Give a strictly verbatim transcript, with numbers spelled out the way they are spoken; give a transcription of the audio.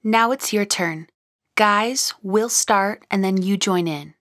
Now it's your turn. Guys, we'll start and then you join in.